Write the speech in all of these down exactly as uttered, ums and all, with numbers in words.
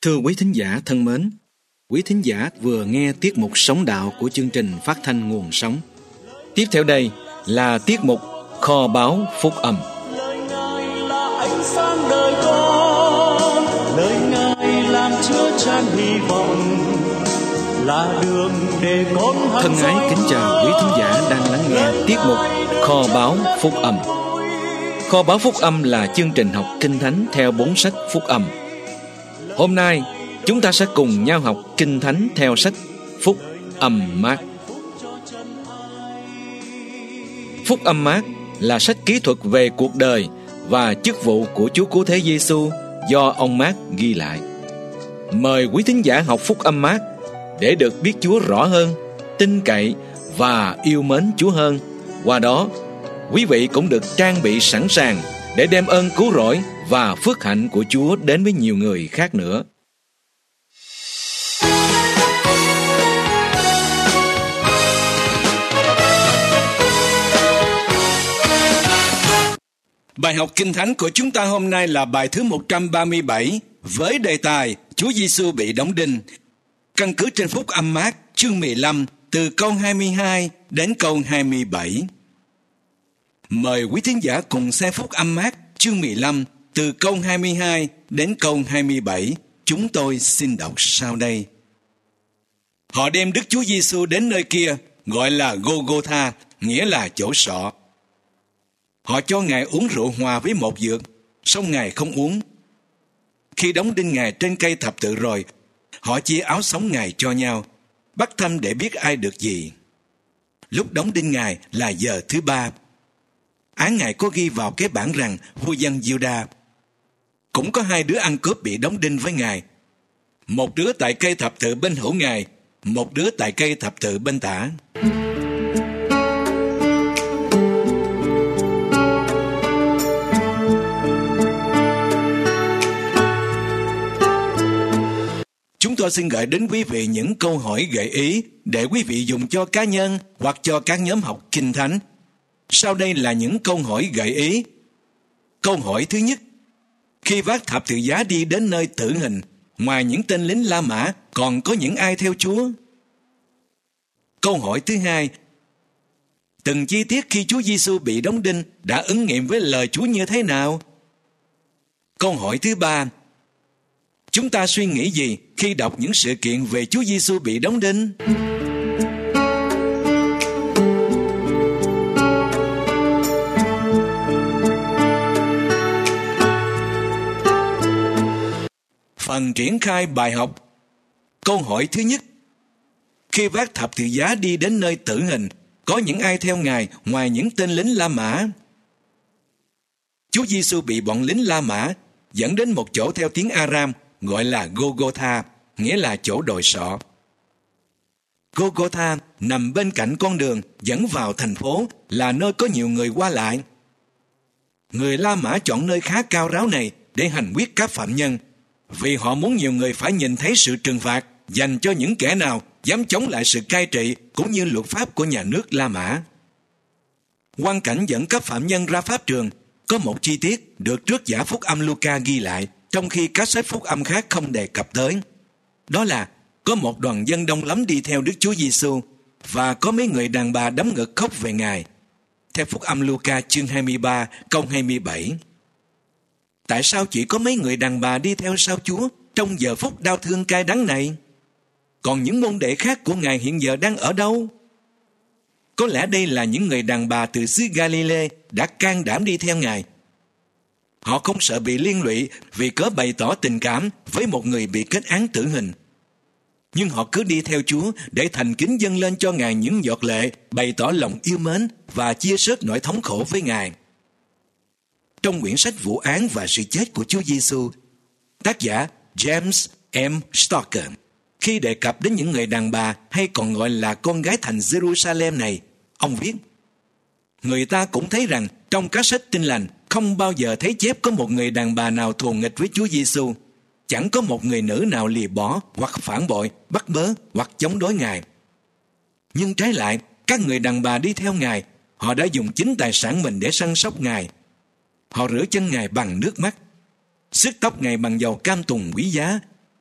Thưa quý thính giả thân mến, quý thính giả vừa nghe tiết mục Sống Đạo của chương trình phát thanh Nguồn Sống. Tiếp theo đây là tiết mục Kho báu Phúc Âm. Lời Ngài là ánh sáng đời con, lời Ngài làm chứa chan hy vọng, là đường để con thân ái kính chào quý thính giả đang lắng nghe tiết mục Kho báu Phúc Âm. Kho báu Phúc Âm là chương trình học Kinh Thánh theo bốn sách Phúc Âm. Hôm nay chúng ta sẽ cùng nhau học Kinh Thánh theo sách Phúc Âm Mác. Phúc Âm Mác là sách kỹ thuật về cuộc đời và chức vụ của Chúa Cứu Thế Giêsu do ông Mác ghi lại. Mời quý thính giả học Phúc Âm Mác để được biết Chúa rõ hơn, tin cậy và yêu mến Chúa hơn. Qua đó, quý vị cũng được trang bị sẵn sàng để đem ơn cứu rỗi và phước hạnh của Chúa đến với nhiều người khác nữa. Bài học Kinh Thánh của chúng ta hôm nay là bài thứ một trăm ba mươi bảy với đề tài Chúa Giêsu bị đóng đinh, căn cứ trên Phúc Âm Mác chương mười lăm từ câu hai mươi hai đến câu hai mươi bảy. Mời quý thính giả cùng xem Phúc Âm Mác chương mười lăm từ câu hai mươi hai đến câu hai mươi bảy. Chúng tôi xin đọc sau đây. Họ đem Đức Chúa Giêsu đến nơi kia gọi là Gô-gô-tha, nghĩa là chỗ sọ. Họ cho Ngài uống rượu hòa với một dược, song Ngài không uống. Khi đóng đinh Ngài trên cây thập tự rồi, họ chia áo sống Ngài cho nhau, bắt thăm để biết ai được gì. Lúc đóng đinh Ngài là giờ thứ ba. Án Ngài có ghi vào cái bảng rằng vua dân Giu-đa. Cũng có hai đứa ăn cướp bị đóng đinh với Ngài. Một đứa tại cây thập tự bên hữu Ngài, một đứa tại cây thập tự bên tả. Chúng tôi xin gửi đến quý vị những câu hỏi gợi ý để quý vị dùng cho cá nhân hoặc cho các nhóm học Kinh Thánh. Sau đây là những câu hỏi gợi ý. Câu hỏi thứ nhất: khi vác thập tự giá đi đến nơi tử hình, ngoài những tên lính La Mã, còn có những ai theo Chúa? Câu hỏi thứ hai: từng chi tiết khi Chúa Giêsu bị đóng đinh đã ứng nghiệm với lời Chúa như thế nào? Câu hỏi thứ ba: chúng ta suy nghĩ gì khi đọc những sự kiện về Chúa Giêsu bị đóng đinh? Phần triển khai bài học. Câu hỏi thứ nhất: khi vác thập tự giá đi đến nơi tử hình, có những ai theo Ngài ngoài những tên lính La Mã? Chúa Giêsu bị bọn lính La Mã dẫn đến một chỗ theo tiếng Aram gọi là Gô-gô-tha, nghĩa là chỗ đồi sọ. Gô-gô-tha nằm bên cạnh con đường dẫn vào thành phố, là nơi có nhiều người qua lại. Người La Mã chọn nơi khá cao ráo này để hành quyết các phạm nhân, vì họ muốn nhiều người phải nhìn thấy sự trừng phạt dành cho những kẻ nào dám chống lại sự cai trị cũng như luật pháp của nhà nước La Mã. Quan cảnh dẫn các phạm nhân ra pháp trường có một chi tiết được trước giả Phúc Âm Luca ghi lại, trong khi các sách Phúc Âm khác không đề cập tới. Đó là có một đoàn dân đông lắm đi theo Đức Chúa Giêsu và có mấy người đàn bà đấm ngực khóc về Ngài. Theo Phúc Âm Luca chương hai mươi ba câu hai mươi bảy. Tại sao chỉ có mấy người đàn bà đi theo sau Chúa trong giờ phút đau thương cay đắng này? Còn những môn đệ khác của Ngài hiện giờ đang ở đâu? Có lẽ đây là những người đàn bà từ xứ Galilee đã can đảm đi theo Ngài. Họ không sợ bị liên lụy vì cớ bày tỏ tình cảm với một người bị kết án tử hình. Nhưng họ cứ đi theo Chúa để thành kính dâng lên cho Ngài những giọt lệ, bày tỏ lòng yêu mến và chia sớt nỗi thống khổ với Ngài. Trong quyển sách Vụ án và sự chết của Chúa Giêsu, tác giả James M. Stocker, khi đề cập đến những người đàn bà hay còn gọi là con gái thành Jerusalem này, ông viết: người ta cũng thấy rằng trong các sách Tin Lành không bao giờ thấy chép có một người đàn bà nào thù nghịch với Chúa Giêsu. Chẳng có một người nữ nào lìa bỏ hoặc phản bội, bắt bớ hoặc chống đối Ngài. Nhưng trái lại, các người đàn bà đi theo Ngài, họ đã dùng chính tài sản mình để săn sóc Ngài. Họ rửa chân Ngài bằng nước mắt, xức tóc Ngài bằng dầu cam tùng quý giá,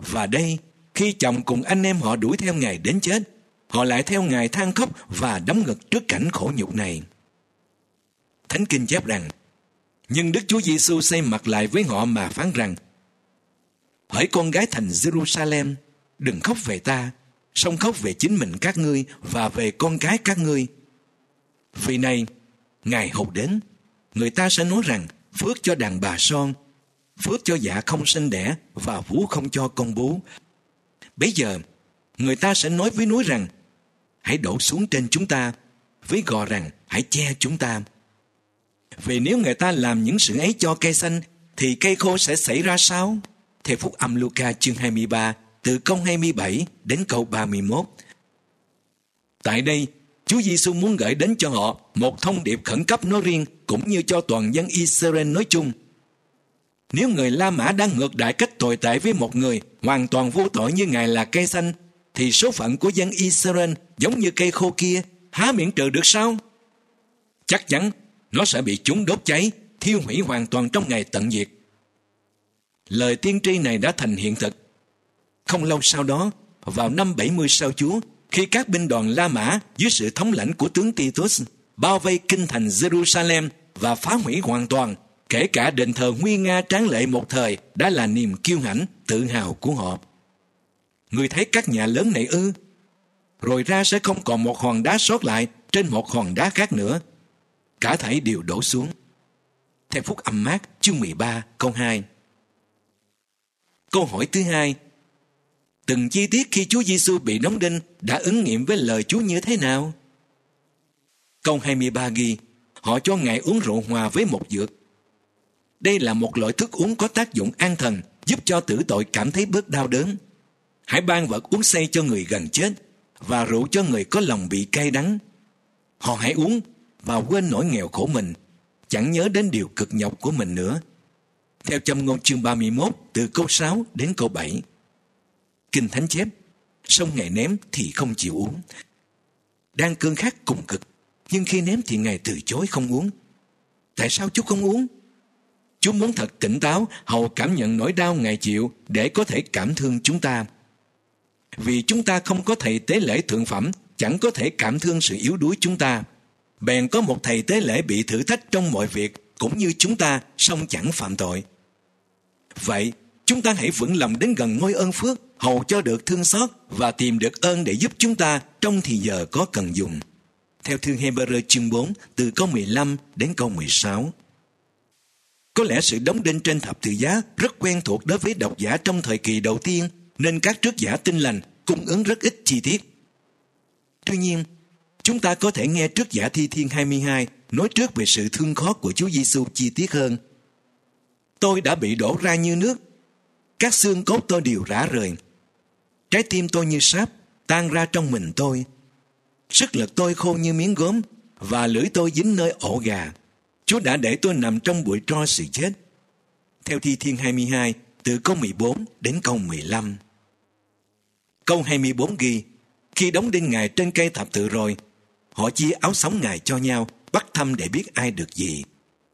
Và đây, khi chồng cùng anh em họ đuổi theo Ngài đến chết, họ lại theo Ngài than khóc và đấm ngực trước cảnh khổ nhục này. Thánh Kinh chép rằng, nhưng Đức Chúa Giêsu xoay mặt lại với họ mà phán rằng, hỡi con gái thành Jerusalem, đừng khóc về ta, song khóc về chính mình các ngươi và về con cái các ngươi. Vì này, ngày hầu đến, người ta sẽ nói rằng, phước cho đàn bà son, phước cho dạ không sinh đẻ và vú không cho con bú. Bấy giờ, người ta sẽ nói với núi rằng, hãy đổ xuống trên chúng ta, với gò rằng, hãy che chúng ta. Vì nếu người ta làm những sự ấy cho cây xanh, thì cây khô sẽ xảy ra sao? Theo Phúc Âm Luca chương hai mươi ba, từ câu hai mươi bảy đến câu ba mươi mốt. Tại đây, Chúa Giêsu muốn gửi đến cho họ một thông điệp khẩn cấp nói riêng, cũng như cho toàn dân Israel nói chung. Nếu người La Mã đang ngược đãi cách tồi tệ với một người hoàn toàn vô tội như Ngài là cây xanh, thì số phận của dân Israel giống như cây khô kia, há miễn trừ được sao? Chắc chắn nó sẽ bị chúng đốt cháy, thiêu hủy hoàn toàn trong ngày tận diệt. Lời tiên tri này đã thành hiện thực. Không lâu sau đó, vào năm bảy mươi sau Chúa, khi các binh đoàn La Mã dưới sự thống lãnh của tướng Titus bao vây kinh thành Jerusalem và phá hủy hoàn toàn, kể cả đền thờ nguy nga tráng lệ một thời đã là niềm kiêu hãnh, tự hào của họ. Người thấy các nhà lớn này ư? Rồi ra sẽ không còn một hòn đá sót lại trên một hòn đá khác nữa. Cả thảy đều đổ xuống. Theo Phúc Âm Mác chương mười ba câu hai. Câu hỏi thứ hai, từng chi tiết khi Chúa Giêsu bị đóng đinh đã ứng nghiệm với lời Chúa như thế nào? Câu hai mươi ba ghi, họ cho Ngài uống rượu hòa với một dược. Đây là một loại thức uống có tác dụng an thần, giúp cho tử tội cảm thấy bớt đau đớn. Hãy ban vật uống say cho người gần chết, và rượu cho người có lòng bị cay đắng. Họ hãy uống và quên nỗi nghèo khổ mình, chẳng nhớ đến điều cực nhọc của mình nữa. Theo Châm Ngôn chương ba mươi mốt, từ câu sáu đến câu bảy. Kinh Thánh chép, song Ngài ném thì không chịu uống. Đang cơn khát cùng cực, nhưng khi ném thì Ngài từ chối không uống. Tại sao Chúa không uống? Chúa muốn thật tỉnh táo, hầu cảm nhận nỗi đau Ngài chịu để có thể cảm thương chúng ta. Vì chúng ta không có thầy tế lễ thượng phẩm, chẳng có thể cảm thương sự yếu đuối chúng ta. Bèn có một thầy tế lễ bị thử thách trong mọi việc, cũng như chúng ta, song chẳng phạm tội. Vậy, chúng ta hãy vững lòng đến gần ngôi ơn phước, hầu cho được thương xót và tìm được ơn để giúp chúng ta trong thì giờ có cần dùng. Theo thư Hê-bơ-rơ chương bốn, từ câu mười lăm đến câu mười sáu. Có lẽ sự đóng đinh trên thập tự giá rất quen thuộc đối với độc giả trong thời kỳ đầu tiên, nên các trước giả Tin Lành cung ứng rất ít chi tiết. Tuy nhiên, chúng ta có thể nghe trước giả Thi Thiên hai mươi hai nói trước về sự thương khó của Chúa Giêsu chi tiết hơn. Tôi đã bị đổ ra như nước, các xương cốt tôi đều rã rời. Trái tim tôi như sáp, tan ra trong mình tôi. Sức lực tôi khô như miếng gốm, và lưỡi tôi dính nơi ổ gà. Chúa đã để tôi nằm trong bụi tro sự chết. Theo Thi Thiên hai mươi hai, từ câu mười bốn đến câu mười lăm. Câu hai mươi bốn ghi, khi đóng đinh Ngài trên cây thập tự rồi, họ chia áo sống Ngài cho nhau, bắt thăm để biết ai được gì.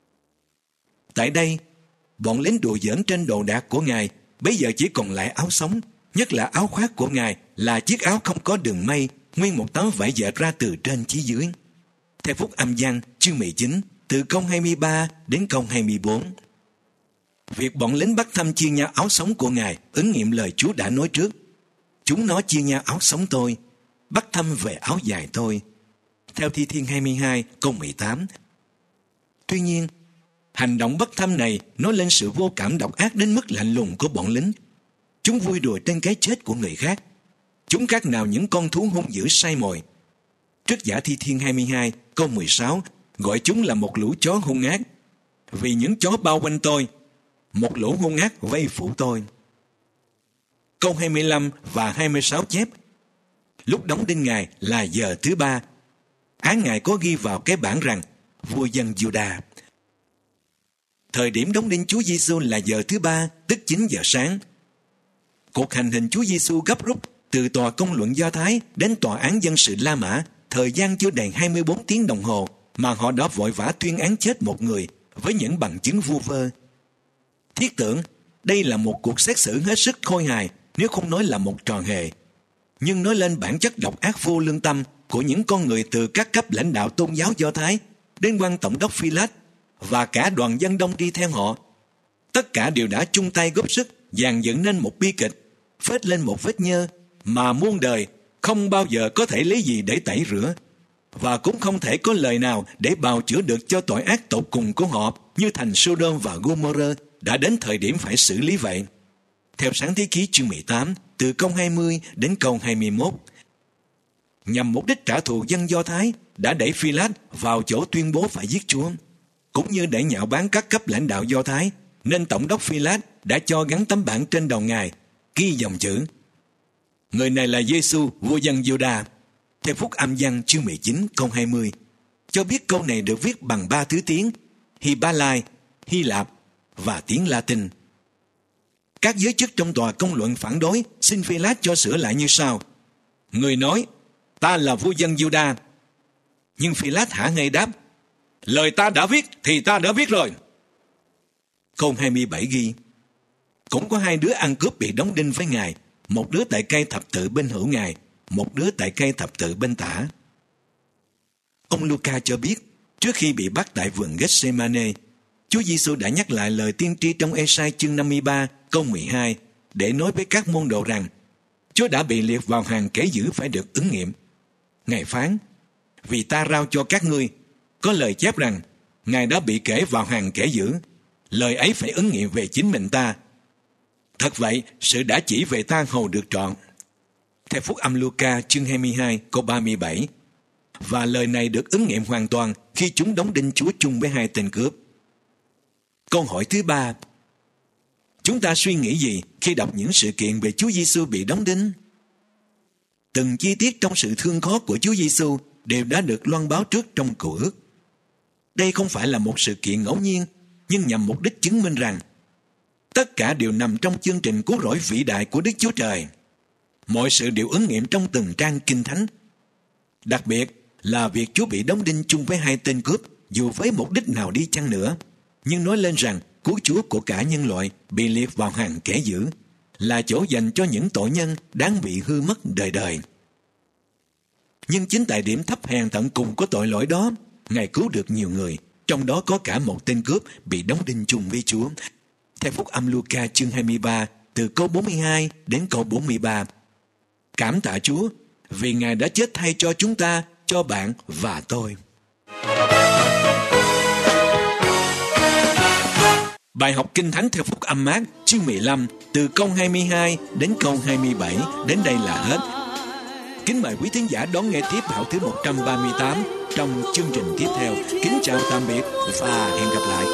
Tại đây, bọn lính đùa giỡn trên đồ đạc của Ngài, bây giờ chỉ còn lại áo sống, nhất là áo khoác của Ngài là chiếc áo không có đường may, nguyên một tấm vải dệt ra từ trên chí dưới. Theo Phúc Âm Giăng chương mười chín, từ câu hai mươi ba đến câu hai mươi bốn. Việc bọn lính bắt thăm chia nhau áo sống của Ngài ứng nghiệm lời Chúa đã nói trước. Chúng nó chia nhau áo sống tôi, bắt thăm về áo dài tôi. Theo Thi Thiên hai mươi hai câu mười tám. Tuy nhiên, hành động bắt thăm này nói lên sự vô cảm độc ác đến mức lạnh lùng của bọn lính. Chúng vui đùa trên cái chết của người khác. Chúng khác nào những con thú hung dữ say mồi. Trước giả Thi Thiên hai mươi hai câu mười sáu gọi chúng là một lũ chó hung ác. Vì những chó bao quanh tôi, một lũ hung ác vây phủ tôi. Câu hai mươi lăm và hai mươi sáu chép, lúc đóng đinh Ngài là giờ thứ ba. Án Ngài có ghi vào cái bảng rằng vua dân Giu-đa. Thời điểm đóng đinh Chúa Giêsu là giờ thứ ba, tức chín giờ sáng. Cuộc hành hình Chúa Giêsu gấp rút từ tòa công luận Do Thái đến tòa án dân sự La Mã, thời gian chưa đầy hai mươi bốn tiếng đồng hồ mà họ đã vội vã tuyên án chết một người với những bằng chứng vu vơ. Thiết tưởng đây là một cuộc xét xử hết sức khôi hài, nếu không nói là một trò hề, nhưng nói lên bản chất độc ác vô lương tâm của những con người từ các cấp lãnh đạo tôn giáo Do Thái đến quan tổng đốc Phi-lát và cả đoàn dân đông đi theo họ. Tất cả đều đã chung tay góp sức dàn dựng nên một bi kịch, phết lên một vết nhơ mà muôn đời không bao giờ có thể lấy gì để tẩy rửa, và cũng không thể có lời nào để bào chữa được cho tội ác tột cùng của họ, như thành Sodom và Gomorrah đã đến thời điểm phải xử lý vậy. Theo Sáng Thế Ký chương mười tám, từ câu hai mươi đến câu hai mươi mốt, nhằm mục đích trả thù dân Do Thái đã đẩy Phi-lát vào chỗ tuyên bố phải giết Chúa, cũng như để nhạo báng các cấp lãnh đạo Do Thái, nên tổng đốc Phi-lát đã cho gắn tấm bảng trên đầu ngài, ghi dòng chữ: người này là Giê-xu, vua dân Giô-đa. Theo Phúc Âm Giăng chương mười chín câu hai mươi, cho biết câu này được viết bằng ba thứ tiếng: Hy-ba-lai, Hy Lạp và tiếng La-tinh. Các giới chức trong tòa công luận phản đối, xin Phi-lát cho sửa lại như sau: người nói, ta là vua dân Giô-đa. Nhưng Phi-lát hả ngay đáp: lời ta đã viết thì ta đã viết rồi. Câu hai mươi bảy ghi: cũng có hai đứa ăn cướp bị đóng đinh với ngài, một đứa tại cây thập tự bên hữu ngài, một đứa tại cây thập tự bên tả. Ông Luca cho biết, trước khi bị bắt tại vườn Gethsemane, Chúa Giêsu đã nhắc lại lời tiên tri trong Ê-sai chương năm mươi ba câu mười hai để nói với các môn đồ rằng Chúa đã bị liệt vào hàng kẻ dữ phải được ứng nghiệm. Ngài phán: vì ta rao cho các ngươi, có lời chép rằng Ngài đã bị kể vào hàng kẻ dữ, lời ấy phải ứng nghiệm về chính mình ta. Thật vậy, sự đã chỉ về ta hầu được trọn. Theo Phúc Âm Luca chương hai mươi hai câu ba mươi bảy, và lời này được ứng nghiệm hoàn toàn khi chúng đóng đinh Chúa chung với hai tên cướp. Câu hỏi thứ ba: chúng ta suy nghĩ gì khi đọc những sự kiện về Chúa Giêsu bị đóng đinh? Từng chi tiết trong sự thương khó của Chúa Giêsu đều đã được loan báo trước trong Cựu Ước. Đây không phải là một sự kiện ngẫu nhiên, nhưng nhằm mục đích chứng minh rằng tất cả đều nằm trong chương trình cứu rỗi vĩ đại của Đức Chúa Trời. Mọi sự đều ứng nghiệm trong từng trang Kinh Thánh. Đặc biệt là việc Chúa bị đóng đinh chung với hai tên cướp, dù với mục đích nào đi chăng nữa, nhưng nói lên rằng cứu Chúa của cả nhân loại bị liệt vào hàng kẻ dữ, là chỗ dành cho những tội nhân đáng bị hư mất đời đời. Nhưng chính tại điểm thấp hèn tận cùng của tội lỗi đó, Ngài cứu được nhiều người, trong đó có cả một tên cướp bị đóng đinh chung với Chúa. Theo Phúc Âm Luca chương hai mươi ba, từ câu bốn mươi hai đến câu bốn mươi ba. Cảm tạ Chúa vì Ngài đã chết thay cho chúng ta, cho bạn và tôi. Bài học Kinh Thánh theo Phúc Âm Mác chương mười lăm, từ câu hai mươi hai đến câu hai mươi bảy, đến đây là hết. Kính mời quý thính giả đón nghe tiếp Hảo thứ một trăm ba mươi tám trong chương trình tiếp theo. Kính chào tạm biệt và hẹn gặp lại.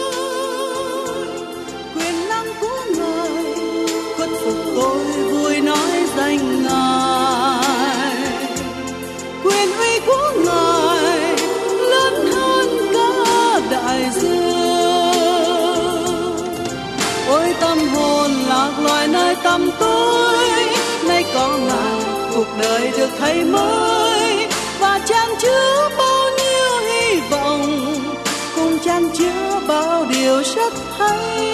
Quyền năng của Ngài khuất phục tôi vui nói danh Ngài. Quyền uy của Ngài lớn hơn cả đại dương. Ôi tâm hồn lạc loài nơi tâm tối, nay có Ngài cuộc đời được thay mới, và chan chứa bao nhiêu hy vọng, cùng chan chứa bao điều rất hay.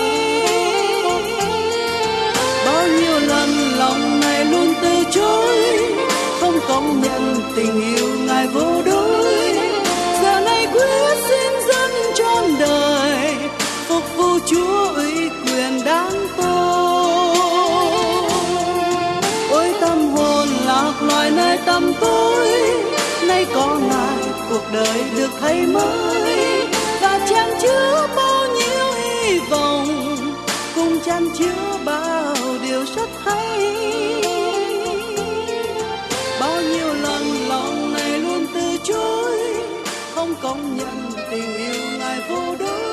Bao nhiêu lần lòng này luôn từ chối, không công nhận tình yêu Ngài vô đối. Giờ này quyết xin dâng trọn đời, phục vụ Chúa ủy quyền đáng tôn. Ôi tâm hồn lạc loài nơi tăm tối, nay có Ngài cuộc đời được thay mới, và chan chứa bao nhiêu hy vọng, cùng chan chứa bao điều rất hay. Bao nhiêu lần lòng này luôn từ chối, không công nhận tình yêu Ngài vô đối.